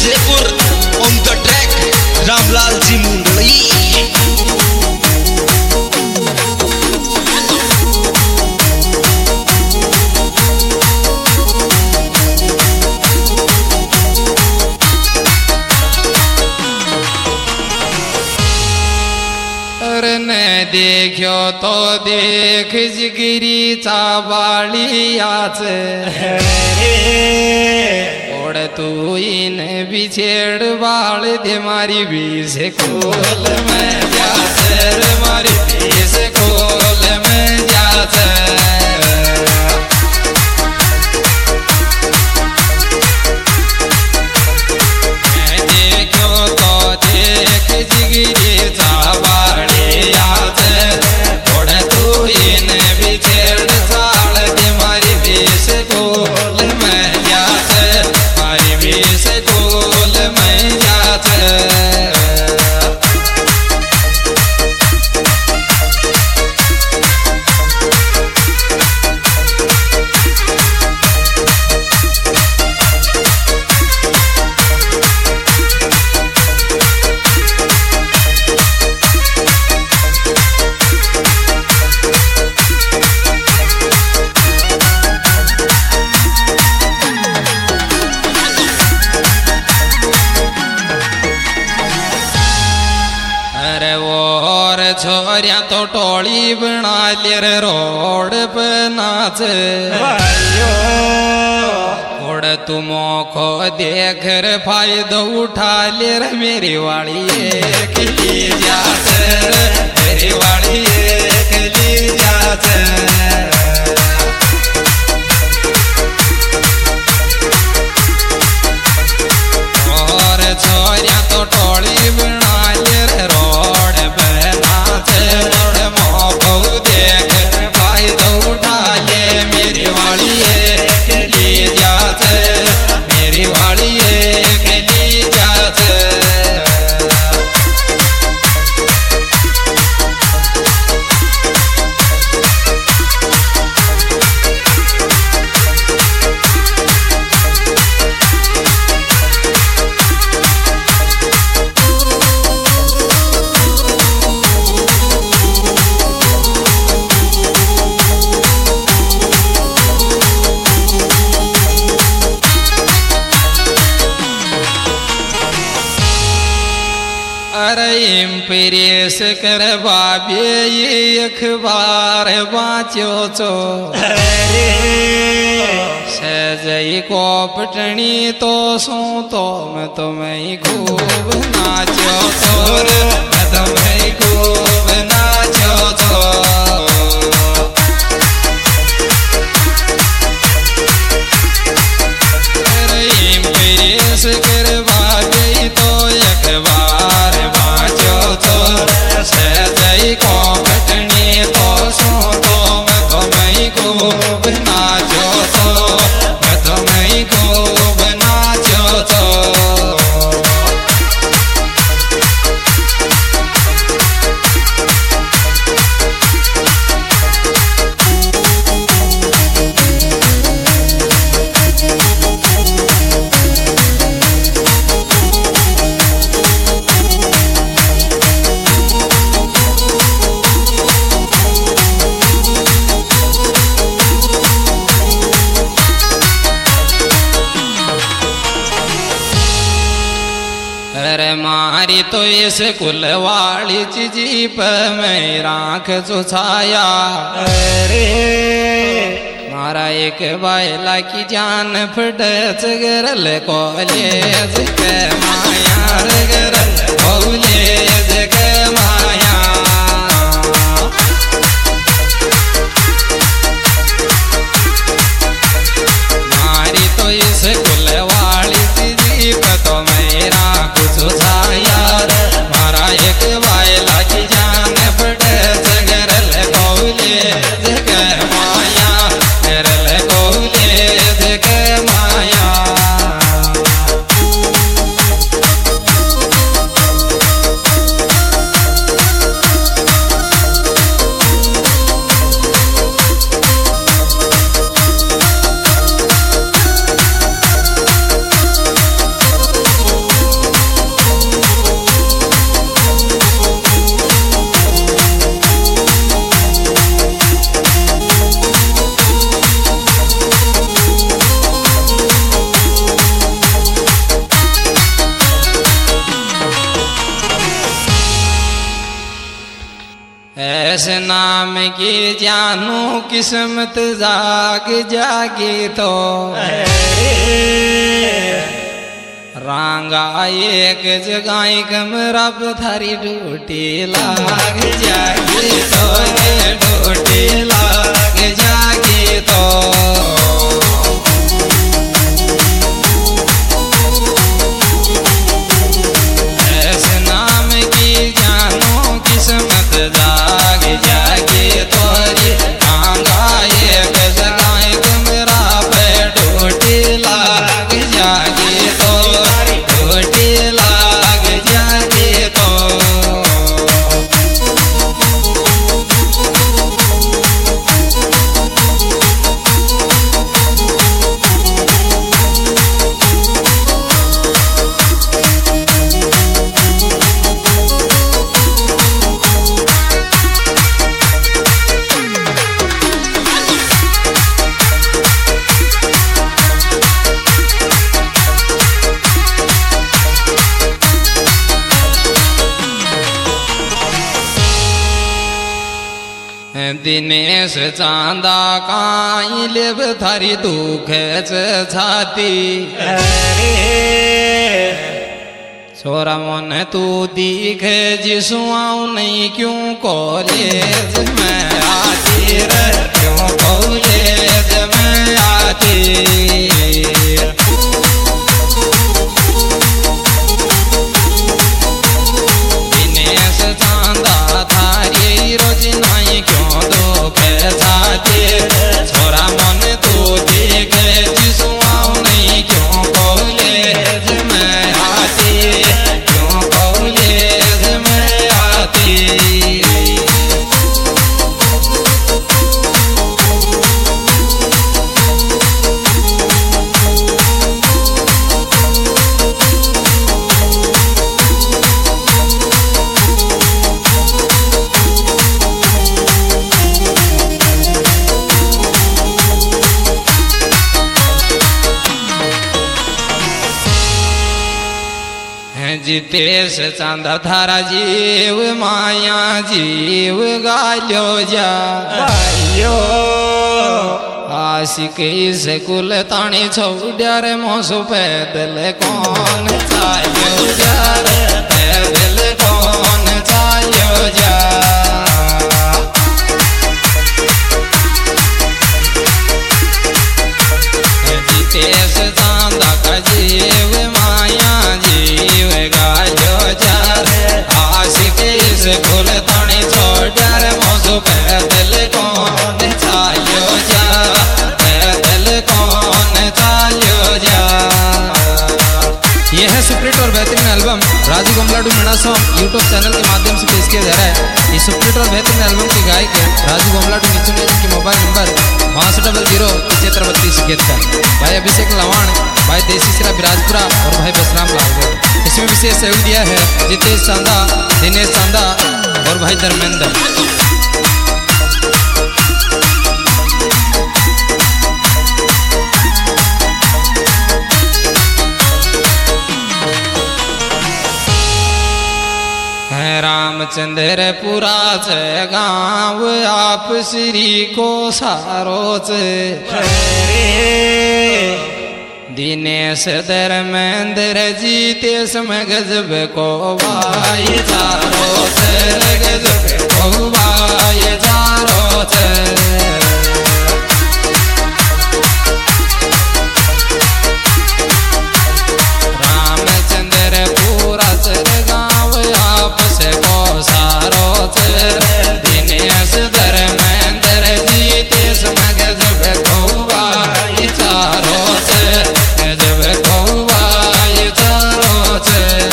Jaipur on the track Ramlal ji मुंगली। देखो तो देख जिगरी चाबालियाच ओढ़ तू इन बिछेड़ बाल दे मारी बीस कोल में जासर मारी बीस कोल में जासर। देखो तो देख जिगरी चाबालियाच ओढ़ तू इन बिछेड़ साल दे मारी बीस कोल में जासर मारी बीस कोल में जासर। छोरिया तो टोली बना लियर रोड पे नाच ओढ़ तुम को देख फायदा उठा लियर मेरी वाली एक ली जात मेरी वाली एक ली जात। और छोरिया तो टोली बना लियर रोड पे देख फायदा उठा ले मेरी वाली एक ली जात मेरी वाली एक ली जात। प्रेस कर बाबे ये अखबार बाँचो चो सजई को पटनी तो सो तो मैं तुम्हें खूब नाचो चोर मैं तुम्हें खूब नाचो चो। प्रेस कर बाबे तो अखबार सजई को कटनी तो सो तो मैं तुम्हें खूब नाचो तो मैं तुम्हें खूब नाचो तो। मारी तो इस कुल वाली जीप में राख छुछाया मारा एक बायला की जान फट गरल कॉलेज के माया गरल कॉलेज के माया। मारी तो इस कुल वाली जीप तो मेरा कुछ यार मारा एक वायला की जान फट गरल कॉलेज के माया गरल कॉलेज के माया। ऐसे नाम की जानू किस्मत जाग जागी तो रांगा एक जगह कमरा थारी ड्यूटी लाग जागी तो ड्यूटी लाग जागी तो ऐसे नाम की जानू किस्मत जाग जागी तोरी रांगा एक जगह कमरा पे ड्यूटी लाग जागी तो ड्यूटी लाग जागी तो दिनेश चांदा काई लेब थारी दुख छाती छोरा मन तू दिख जिसु आऊ नहीं क्यों कॉलेज में आती रे क्यों कॉलेज में आती दिनेश चांदा थारी रोज नहीं क्यों दुख छाती छोरा मन तू दिख जिसु आऊ नहीं क्यों कॉलेज में आती क्यों कॉलेज में आती जितेश चांदा थारा जीव माया जीव गालो जा आशिक इस कुल ताणी छोड़ रे मोसु पैदल कौन चालो जा रे पैदल कौन चालो जा जितेश चांदा का जीव माया जीव गालो जा आशिक इस कुल ताणी छोड़ रे मोसु पैदल कौन चालो जा पैदल कौन चालो जा। यह है सुपरहिट और बेहतरीन album Raju Gamladu Meena song YouTube channel के माध्यम से पेश किया जा रहा है। इस सुपरहिट और बेहतरीन एल्बम के गायक है राजू गमलाडू नीचे के मोबाइल नंबर 5200 भाई अभिषेक लवाण, भाई देसी सिरा बिराजपुरा और भाई बसराम लाल। इसमें विशेष सहयोग दिया है जितेश चांदा, दिनेश चांदा और भाई धर्मेंद्र। रामचंद्रपुरा से गाँव आप श्री को सारोच दिनेश धर्मेंद्र जीतेश में गजब को भाई चारोच गजब को भाई चारोच। रामचंद्रपुरा से गाँव आप से को सारोच दिनेश धर्मेंद्र जीतेश में गजब को भाई चारोच गजब को भाई चारोच।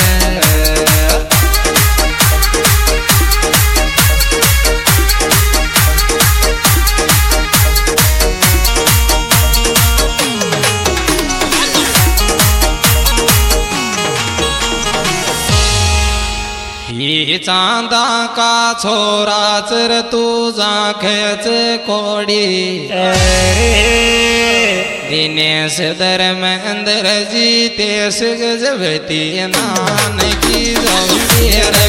ये चांदा का छोरा चर तुझा खेच कोडी दिनेश धर्मेंद्र जीतेश गजबती नान की जौतीर